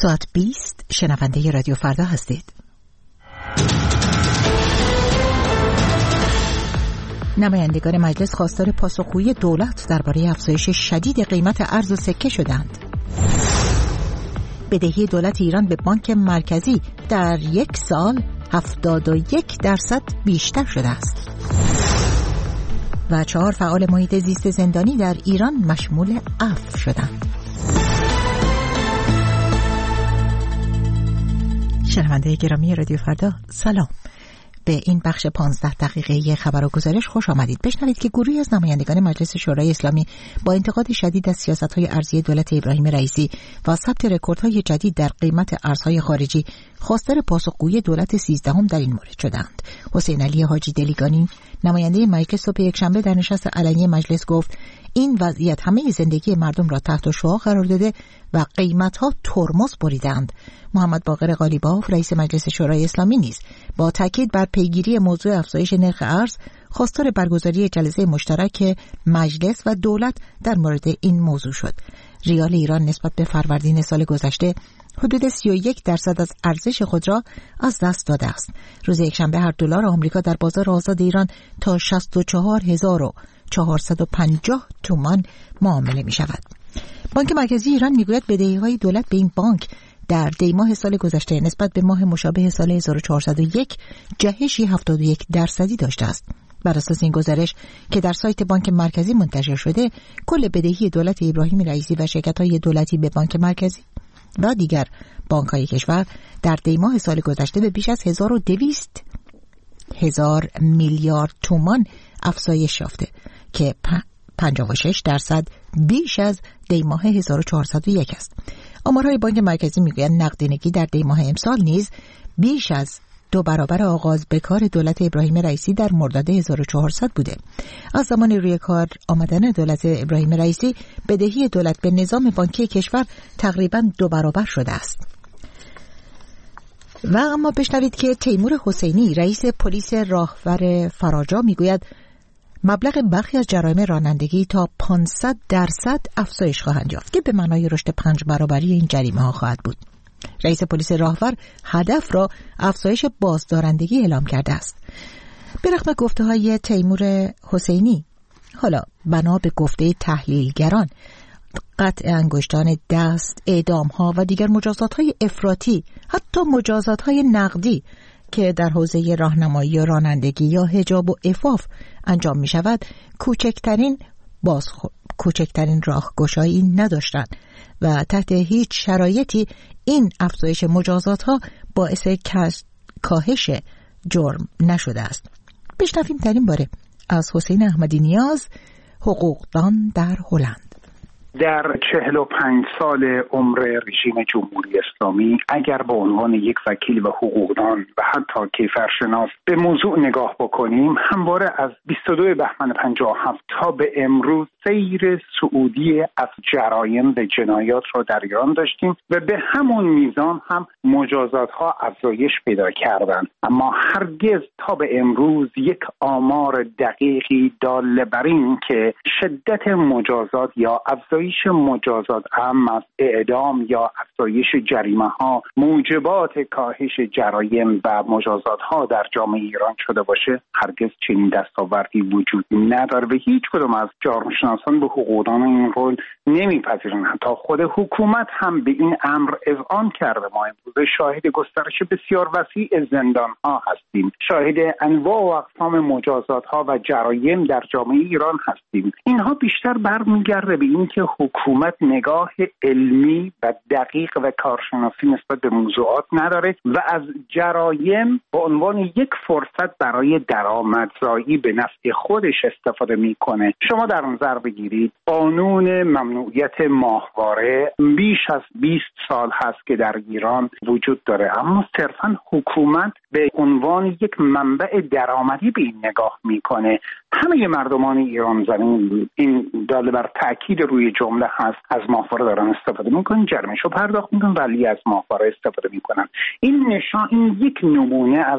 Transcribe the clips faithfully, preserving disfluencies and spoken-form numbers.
ساعت بیست شنونده رادیو فردا هستید. نمایندگان مجلس خواستار پاسخگویی دولت درباره افزایش شدید قیمت ارز و سکه شدند. بدهی دولت ایران به بانک مرکزی در یک سال هفتاد و یک درصد بیشتر شده است. و چهار فعال محیط زیست زندانی در ایران مشمول عفو شدند. شنونده گرامی رادیو فردا، سلام. به این بخش پانزده دقیقه خبر و گزارش خوش آمدید. بشنوید که گروهی از نمایندگان مجلس شورای اسلامی با انتقاد شدید از سیاست‌های ارزی دولت ابراهیم رئیسی و ثبت رکوردهای جدید در قیمت ارزهای خارجی خواستار پاسخگویی دولت سیزدهم در این مورد شدند. حسین علی حاجی دلیگانی، نماینده مجلس، صبح یکشنبه در نشست علنی مجلس گفت این وضعیت همه زندگی مردم را تحت شعاع قرار داده و قیمت‌ها ترمز بریدند. محمد باقر قالیباف، رئیس مجلس شورای اسلامی، نیز با تاکید بر پیگیری موضوع افزایش نرخ ارز خواستار برگزاری جلسه مشترک مجلس و دولت در مورد این موضوع شد. ریال ایران نسبت به فروردین سال گذشته حدود سی و یک درصد از ارزش خود را از دست داده است. روز یکشنبه هر دلار آمریکا در بازار آزاد ایران تا شصت و چهار هزار و چهارصد و پنجاه تومان معامله می شود. بانک مرکزی ایران می گوید بدهی‌های دولت به این بانک در دی ماه سال گذشته نسبت به ماه مشابه سال هزار و چهارصد و یک جهشی هفتاد و یک درصدی داشته است. بر اساس این گزارش که در سایت بانک مرکزی منتشر شده، کل بدهی دولت ابراهیم رئیسی و شرکت‌های دولتی به بانک مرکزی و دیگر بانک‌های کشور در دی ماه سال گذشته به بیش از هزار و دویست هزار میلیارد تومان افزایش یافته که پنجاه و شش درصد بیش از دی ماه هزار و چهارصد و یک است. آمارهای بانک مرکزی میگویند نقدینگی در دی ماه امسال نیز بیش از دو برابر آغاز به کار دولت ابراهیم رئیسی در مرداد هزار و چهارصد بوده. از زمان روی کار آمدن دولت ابراهیم رئیسی بدهی دولت به نظام بانکی کشور تقریباً دو برابر شده است. و اما بشنوید که تیمور حسینی، رئیس پلیس راهور فراجا، میگوید مبلغ برخی از جرایم رانندگی تا پانصد درصد افزایش خواهند یافت که به معنای رشد پنج برابری این جریمه ها خواهد بود. رئیس پلیس راهور هدف را افزایش بازدارندگی اعلام کرده است. به رغم گفته های تیمور حسینی، حالا بنا به گفته تحلیلگران، قطع انگشتان دست، اعدام ها و دیگر مجازات های افراطی، حتی مجازات های نقدی که در حوزه راهنمایی و رانندگی یا حجاب و عفاف انجام می شود، کوچکترین باز کوچکترین راهگشایی نداشتند و تحت هیچ شرایطی این افزایش مجازات ها باعث کاهش جرم نشده است. بشنویم در این باره از حسین احمدی نیاز، حقوقدان در هلند. در چهل و پنج سال عمر رژیم جمهوری اسلامی اگر به عنوان یک وکیل و حقوقدان و حتی کیفرشناس به موضوع نگاه بکنیم، همواره از بیست و دوم بهمن پنجاه و هفت تا به امروز سیر صعودی از جرایم به جنایات را در ایران داشتیم و به همون میزان هم مجازات ها افزایش پیدا کردند، اما هرگز تا به امروز یک آمار دقیقی دال بر این که شدت مجازات یا افزایش مجازات هم از اعدام یا افزایش جریمه ها موجبات کاهش جرایم و مجازات ها در جامعه ایران شده باشه، هرگز چنین دستاوردی وجود نداره و هیچ کدام از جامعه‌شناسان به حقوقدان این رول نمیپذیرند. حتی خود حکومت هم به این امر اذعان کرده. ما امروز شاهد گسترش بسیار وسیع زندان ها هستیم، شاهد انواع و اقسام مجازات ها و جرایم در جامعه ایران هستیم. اینها بیشتر برمیگرده به این که حکومت نگاه علمی و دقیق و کارشناسی نسبت به موضوعات نداره و از جرایم به عنوان یک فرصت برای درآمدزایی به نفع خودش استفاده میکنه. شما در نظر بگیرید قانون ممنوعیت ماهواره بیش از بیست سال هست که در ایران وجود داره، اما صرفا حکومت به عنوان یک منبع درآمدی به این نگاه میکنه، همه مردمان ایران زمین، این داله بر تاکید روی جمله هست، از ماهواره دارن استفاده میکنن، جرمشو پرداخت میکنن ولی از ماهواره استفاده میکنن. این نشان، این یک نمونه از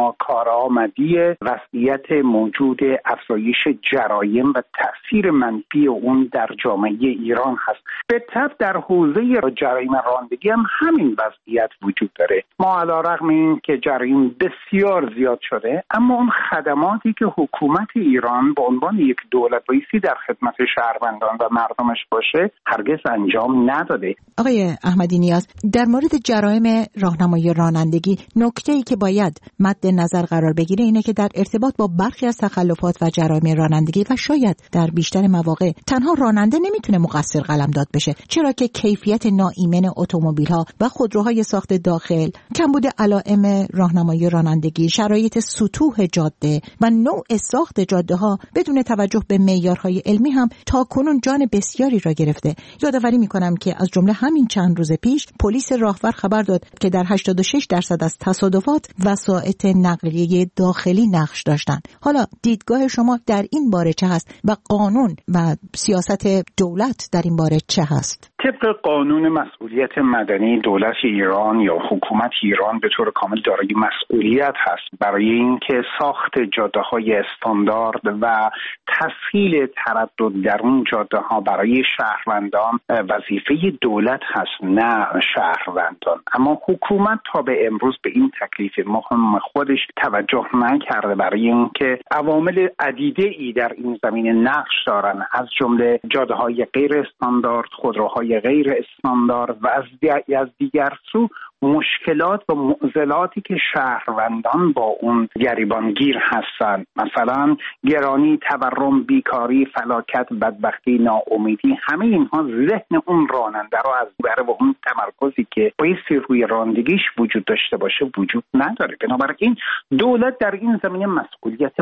ناکارآمدی وضعیت موجود افزایش جرایم و تأثیر منفی اون در جامعه ایران هست. به طب در حوزه جرایم رانندگی هم همین وضعیت وجود داره. ما علیرغم این که جرایم بسیار زیاد شده، اما اون خدماتی که حکومت ایران به عنوان یک دولت بایستی در خدمت شهروندان و مردمش باشه هرگز انجام نداده. آقای احمدی نیاز، در مورد جرایم راهنمایی رانندگی نکته‌ای که باید مد نظر قرار بگیره اینه که در ارتباط با برخی از تخلفات و جرایم رانندگی و شاید در بیشتر مواقع تنها راننده نمیتونه مقصر قلمداد بشه، چرا که کیفیت ناایمن اتومبیل‌ها و خودروهای ساخت داخل، کمبود علائم راهنمایی رانندگی، شرایط سطوح جاده و نوع ساخت جاده‌ها بدون توجه به معیارهای علمی هم تاکنون جان بسیاری را گرفته. یادآوری می‌کنم که از جمله همین چند روز پیش پلیس راهور خبر داد که در هشتاد و شش درصد از تصادفات وسایط نقلیه داخلی نقش داشتند. حالا دیدگاه شما در این باره چه هست و قانون و سیاست دولت در این باره چه هست؟ طبق قانون مسئولیت مدنی، دولت ایران یا حکومت ایران به طور کامل دارای مسئولیت هست برای اینکه ساخت جاده‌های استاندارد و تسهیل تردد در اون جاده‌ها برای شهروندان وظیفه دولت هست، نه شهروندان. اما حکومت تا به امروز به این تکلیف مهم خودش توجه نکرده، برای اینکه عوامل عدیده‌ای در این زمینه نقش دارن، از جمله جاده‌های غیر استاندارد، خودروهای غیر استاندارد و از دیگر سو مشکلات و معضلاتی که شهروندان با اون گریبانگیر هستند، مثلا گرانی، تورم، بیکاری، فلاکت، بدبختی، ناامیدی، همه اینها ذهن اون راننده رو از بره و اون تمرکزی که بایستی روی رانندگیش وجود داشته باشه وجود نداره. بنابراین دولت در این زمینه مسئولیت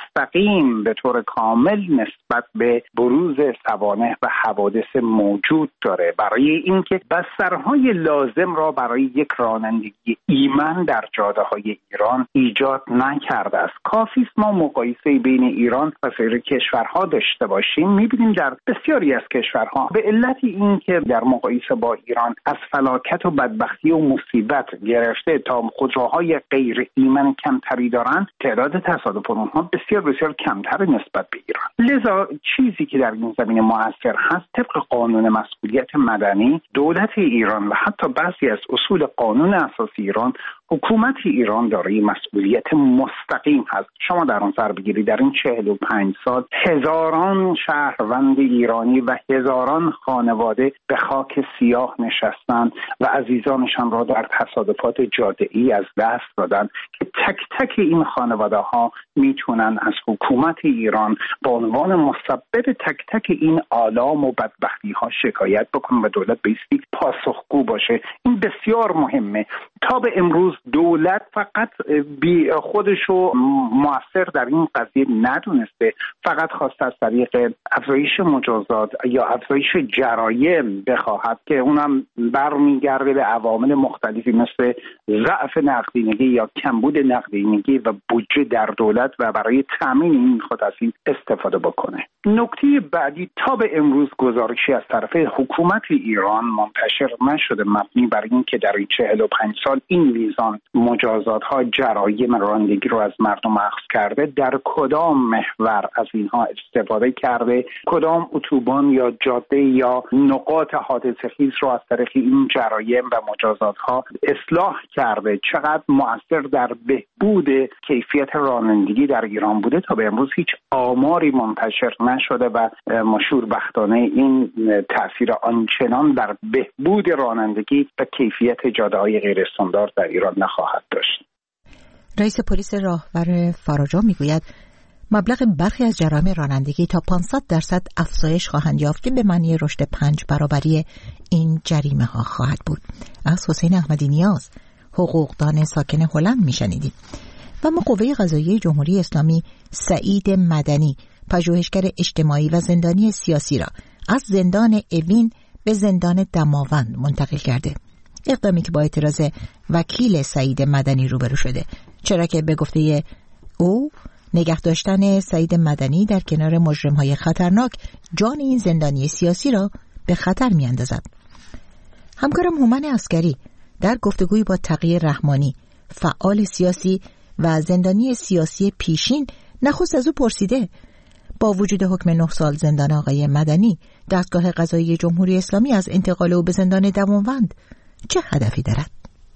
مستقیم به طور کامل نسبت به بروز سوانح و حوادث موجود داره، برای اینکه بسترهای لازم را برای یک رانندگی ایمن در جاده‌های ایران ایجاد نکرده است. کافی است ما مقایسه بین ایران و سایر کشورها داشته باشیم، می‌بینیم در بسیاری از کشورها به علت اینکه در مقایسه با ایران از فلاکت و بدبختی و مصیبت گرفته تا خودروهای غیر ایمن کمتری دارند، تعداد تصادف اونها بسیار بسیار کمتر نسبت به ایران. لذا چیزی که در این زمینه مؤثر هست، طبق قانون مسئولیت مدنی، دولت ایران و حتی بعضی از اصول قانون اساسی ایران، حکومت ایران دارای مسئولیت مستقیم هست. شما در آن سر بگیرید در این چهل و پنج سال هزاران شهروند ایرانی و هزاران خانواده به خاک سیاه نشستند و عزیزانشان را در تصادفات جاده‌ای از دست دادند که تک تک این خانواده ها میتونن از حکومت ایران به عنوان مسبب تک تک این آلام و بدبختی ها شکایت بکنن و دولت بایستی پاسخگو باشه. این بسیار مهمه. تا به امروز دولت فقط بی خودشو مؤثر در این قضیه ندونسته، فقط خواسته از طریق افزایش مجازات یا افزایش جرایم بخواهد که اونم برمیگرده به عوامل مختلفی مثل ضعف نقدینگی یا کمبود نقدینگی و بودجه در دولت و برای تامین این خود از این استفاده بکنه. نکته بعدی، تا به امروز گزارشی از طرف حکومت ایران منتشر نشده مبنی بر این که در این چهل و پنج سال این میزان مجازات ها جرایم رانندگی رو از مردم اخذ کرده، در کدام محور از اینها استفاده کرده، کدام اتوبان یا جاده یا نقاط حادثه خیز رو از طریق این جرایم و مجازات ها اصلاح کرده، چقدر مؤثر در بهبود کیفیت رانندگی در ایران بوده. تا به امروز هیچ آماری منتشر نشده و مشوربختانه این تأثیر آنچنان در بهبود رانندگی و کیفیت جاده‌های غیر استاندارد در ایران نخواهد داشت. رئیس پلیس راهور فاراجو میگوید مبلغ برخی از جرایم رانندگی تا پانصد درصد افزایش خواهند یافت که به معنی رشد پنج برابری این جریمه ها خواهد بود. از حسین احمدی نیاز، حقوقدان ساکن هلند میشنیدیم. و ما قوه قضاییه جمهوری اسلامی سعید مدنی، پژوهشگر اجتماعی و زندانی سیاسی را از زندان اوین به زندان دماوند منتقل کرده. اقدامی که با اعتراض وکیل سعید مدنی روبرو شده. چرا که به گفته او نگه داشتن سعید مدنی در کنار مجرم‌های خطرناک جان این زندانی سیاسی را به خطر می‌اندازد. همکارم هومن عسکری در گفتگویی با تقی رحمانی، فعال سیاسی و زندانی سیاسی پیشین، نخست از او پرسیده با وجود حکم نه سال زندان آقای مدنی، دستگاه قضایی جمهوری اسلامی از انتقال او به زندان دماوند چه هدفی دارد؟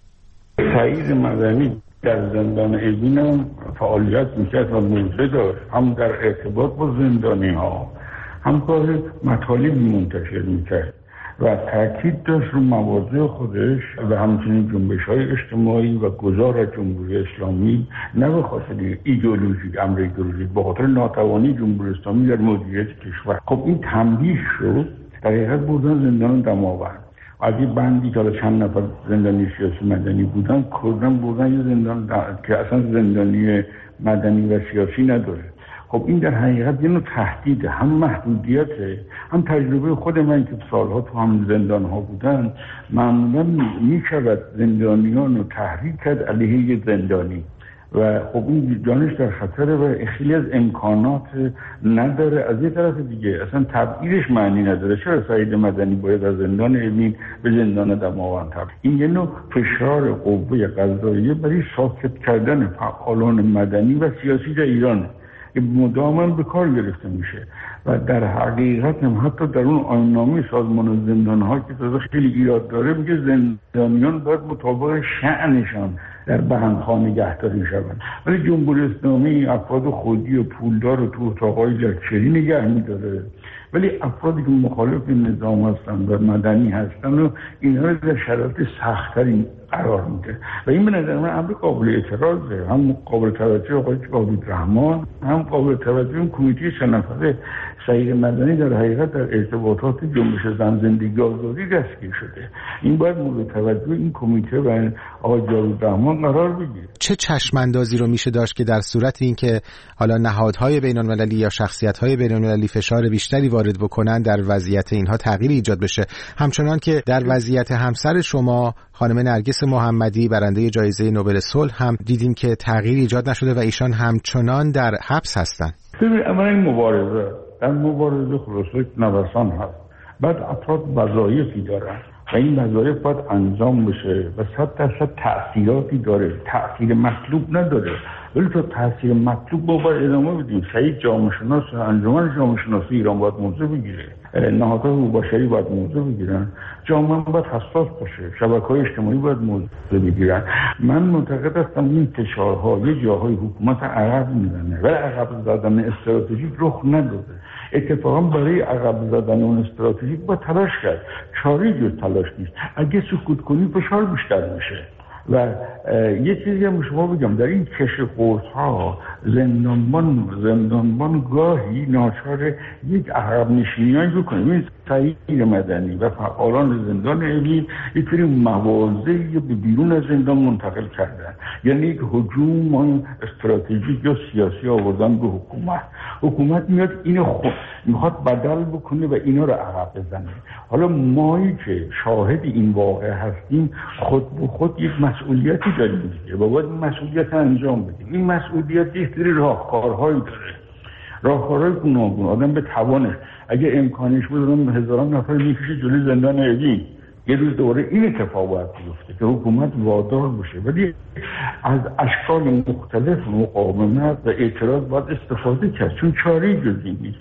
سعید مدنی در زندان اوین فعالیت میکرد و موضع داشت، هم در ارتباط با زندانی ها هم کار مطالبی منتشر میکرد و تاکید داشت رو مواضع خودش و همچنین جنبش های اجتماعی و گذار از جمهوری اسلامی، نه به خاطر ایدئولوژی امر ایدئولوژی، به خاطر ناتوانی جمهوری اسلامی در مدیریت کشور. خب این تنبیه شد، در حقیقت بردن زندان دماوند. از این بندی که چند نفر زندانی سیاسی مدنی بودن کردن بردن یه زندان که اصلا زندانی مدنی و سیاسی نداره. خب این در حقیقت یه نوع تهدیده، هم محدودیته، هم تجربه خود من که سالها تو هم زندان ها بودن، معمولا می شود زندانیان رو تحریک کرد علیه یه زندانی و خب این جانش در خطره و خیلی از امکانات نداره. از یه طرف دیگه اصلا تبعیدش معنی نداره. چرا سعید مدنی باید از زندان اوین به زندان دماوند تبعید؟ این یه نوع فشار قوه قضاییه برای ساکت کردن فعالان مدنی و سیاسی در ایران که مدام به کار گرفته میشه و در حقیقت هم حتی در اون آیین‌نامه سازمان زندان‌ها که تازه خیلی ایراد داره میگه زندانیان باید مطابق شأنشان در بندها نگهداری شوند، ولی جمهوری اسلامی افراد خودی و پولدار رو تو اتاق‌های لکچری نگه می‌داره، ولی افرادی که مخالف نظام هستن و مدنی هستن و اینها رو در شرایط سخت‌تری قرار میده و این به نظر من امر قابل اعتراضه. هم قابل توجه آقای قابل رحمان، هم قابل توجه اون کمیته سه نفره سعید مدنی در حقیقت در ارتباطات جنبش زن زندگی آزادی دستگیر شده. این باید مورد توجه این کمیته و آقای جاوید رحمان قرار بگیره. چه چشم‌اندازی رو میشه داشت که در صورت اینکه حالا نهادهای بین‌المللی یا شخصیت‌های بین‌المللی فشار بیشتری وارد بکنن در وضعیت اینها تغییری ایجاد بشه، همچنان که در وضعیت همسر شما خانم نرگس محمدی برنده جایزه نوبل صلح هم دیدیم که تغییری ایجاد نشده و ایشان همچنان در حبس هستند. ببین اما این مبارزه در مبارزه خلاصه نوسان هست، بعد افراد وظایفی دارن و این وظایف باید انجام بشه و صد درصد تأثیراتی داره، تأثیر مطلوب نداره، ولی تا تأثیر مطلوب با باید ادامه بدیم. سعید جامعه شناس انجمن جامعه شناسی ایران باید موضع بگیره، نهادهای حقوق بشری باید موضع بگیرن، جامعه باید حساس باشه، شبکه‌های اجتماعی باید موضع بگیرن. من معتقد هستم این فشارها یه جاهای حکومت عقب میزنه ولی عقب زدن استراتژیک رخ نداده. اتفاقا برای عقب زدن اون استراتژیک با تلاش کرد، چاره جز تلاش نیست. اگه سکوت کنی فشار بیشتر میشه. و یه چیزی هم شما بگم، در این کش قوس‌ها زندانبان زندانبان گاهی ناچار یک عقب نشینی‌هایی بکنه. این سعید مدنی و فعالان زندان اوین یک سری مواضعی به بیرون از زندان منتقل کردن، یعنی یک هجوم استراتژیک یا سیاسی آوردن به حکومت. حکومت میاد اینو خود میخواد بدل بکنه و اینا رو عقب بزنه. حالا مایی که شاهد این واقعه هستیم خود به خود یک مسئولیتی داریم دیگه، باید این مسئولیت انجام بدیم. این مسئولیت یک سری راهکارهایی داره، راهکارهای گوناگون. آدم به توانش اگه امکانش بود هزاران نفر میکشه جلوی زندان اوین، یه روز دوباره این اتفاق باید بیفته که حکومت وادار بشه، ولی از اشکال مختلف مقاومت و اعتراض باید استفاده کرد، چون چاره‌ای جز این نیست.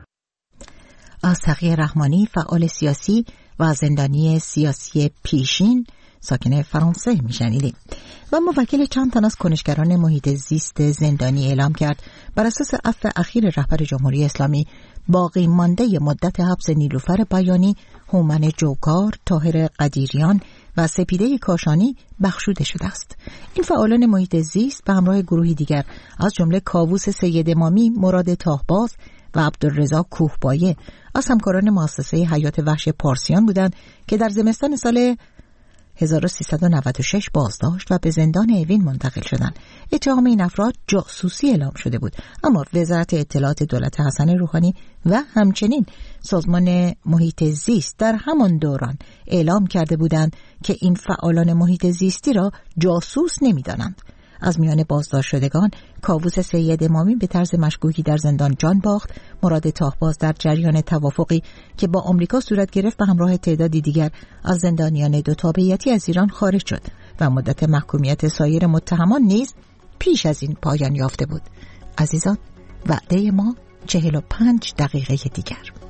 از تقی رحمانی، فعال سیاسی و زندانی سیاسی پیشین ساکن فرانسه میشنیدیم. و موکل چند تن از کنشگران محیط زیست زندانی اعلام کرد بر اساس عفو اخیر رهبر جمهوری اسلامی باقی مانده مدت حبس نیلوفر بیانی، هومن جوکار، طاهر قدیریان و سپیده کاشانی بخشوده شده است. این فعالان محیط زیست به همراه گروهی دیگر از جمله کاووس سید امامی، مراد تاهباز و عبدالرضا کوهبایه از همکاران مؤسسه حیات وحش پارسیان بودند که در زمستان سال هزار و سیصد و نود و شش بازداشت و به زندان اوین منتقل شدند. اتهام این افراد جاسوسی اعلام شده بود، اما وزارت اطلاعات دولت حسن روحانی و همچنین سازمان محیط زیست در همان دوران اعلام کرده بودند که این فعالان محیط زیستی را جاسوس نمی‌دانند. از میان بازداشت شدگان کاووس سید امامی به طرز مشکوکی در زندان جان باخت. مراد تاهباز در جریان توافقی که با آمریکا صورت گرفت به همراه تعدادی دیگر از زندانیان دو تابعیتی از ایران خارج شد و مدت محکومیت سایر متهمان نیز پیش از این پایان یافته بود. عزیزان، وعده ما چهل و پنج دقیقه دیگر.